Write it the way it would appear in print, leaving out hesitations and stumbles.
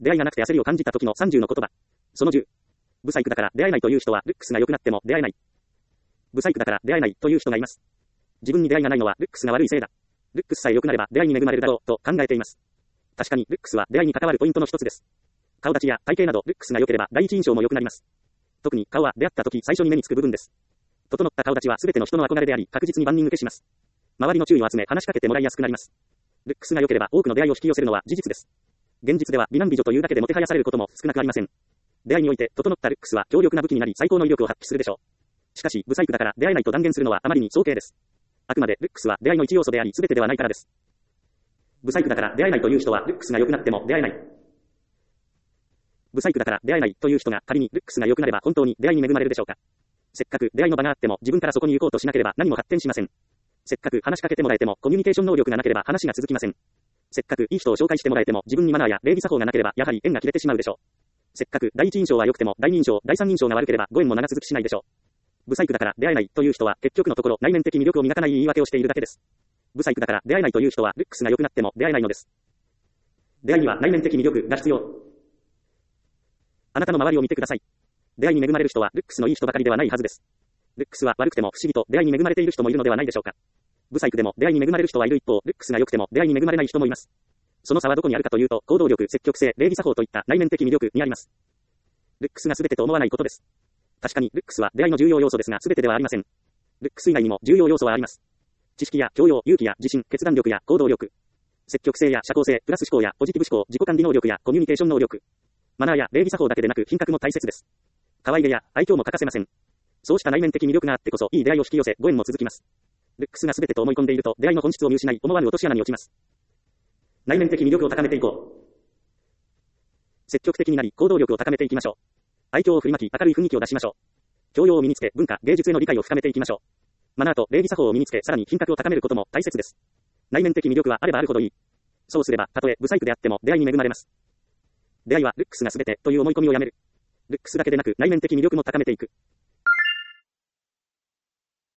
出会いがなくて焦りを感じた時の30の言葉。その10。ブサイクだから出会えないという人はルックスが良くなっても出会えない。ブサイクだから出会えないという人がいます。自分に出会いがないのはルックスが悪いせいだ。ルックスさえ良くなれば出会いに恵まれるだろうと考えています。確かにルックスは出会いに関わるポイントの一つです。顔立ちや体型などルックスが良ければ第一印象も良くなります。特に顔は出会った時最初に目につく部分です。整った顔立ちは全ての人の憧れであり確実に万人受けします。周りの注意を集め話しかけてもらいやすくなります。ルックスが良ければ多くの出会いを引き寄せるのは事実です。現実では美男美女というだけでもてはやされることも少なくありません。出会いにおいて整ったルックスは強力な武器になり最高の威力を発揮するでしょう。しかしブサイクだから出会えないと断言するのはあまりに早計です。あくまでルックスは出会いの一要素であり全てではないからです。ブサイクだから出会えないという人はルックスが良くなっても出会えない。ブサイクだから出会えないという人が仮にルックスが良くなれば本当に出会いに恵まれるでしょうか。せっかく出会いの場があっても自分からそこに行こうとしなければ何も発展しません。せっかく話しかけてもらえてもコミュニケーション能力がなければ話が続きません。せっかくいい人を紹介してもらえても自分にマナーや礼儀作法がなければやはり縁が切れてしまうでしょう。せっかく第一印象は良くても第二印象、第三印象が悪ければご縁も長続きしないでしょう。ブサイクだから出会えないという人は結局のところ内面的魅力を磨かない言い訳をしているだけです。ブサイクだから出会えないという人はルックスが良くなっても出会えないのです。出会いには内面的魅力が必要。あなたの周りを見てください。出会いに恵まれる人はルックスのいい人ばかりではないはずです。ルックスは悪くても不思議と出会いに恵まれている人もいるのではないでしょうか。ブサイクでも出会いに恵まれる人はいる一方、ルックスが良くても出会いに恵まれない人もいます。その差はどこにあるかというと、行動力、積極性、礼儀作法といった内面的魅力にあります。ルックスが全てと思わないことです。確かにルックスは出会いの重要要素ですが全てではありません。ルックス以外にも重要要素はあります。知識や教養、勇気や自信、決断力や行動力。積極性や社交性、プラス思考やポジティブ思考、自己管理能力やコミュニケーション能力。マナーや礼儀作法だけでなく品格も大切です。可愛げや愛嬌も欠かせません。そうした内面的魅力があってこそいい出会いを引き寄せご縁も続きます。ルックスが全てと思い込んでいると出会いの本質を見失い思わぬ落とし穴に落ちます。内面的魅力を高めていこう。積極的になり行動力を高めていきましょう。愛嬌を振りまき明るい雰囲気を出しましょう。教養を身につけ文化、芸術への理解を深めていきましょう。マナーと礼儀作法を身につけさらに品格を高めることも大切です。内面的魅力はあればあるほどいい。そうすればたとえブサイクであっても出会いに恵まれます。出会いはルックスが全てという思い込みをやめる。ルックスだけでなく内面的魅力も高めていく。